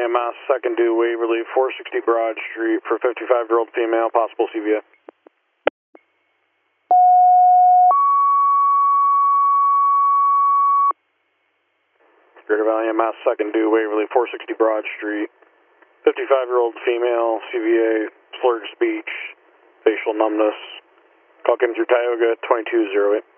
Mass, second due Waverly, 460 Broad Street for 55-year-old female, possible CVA. Greater Valley Mass, second due Waverly, 460 Broad Street, 55-year-old female, CVA, slurred speech, facial numbness. Call came through Tioga, 2208.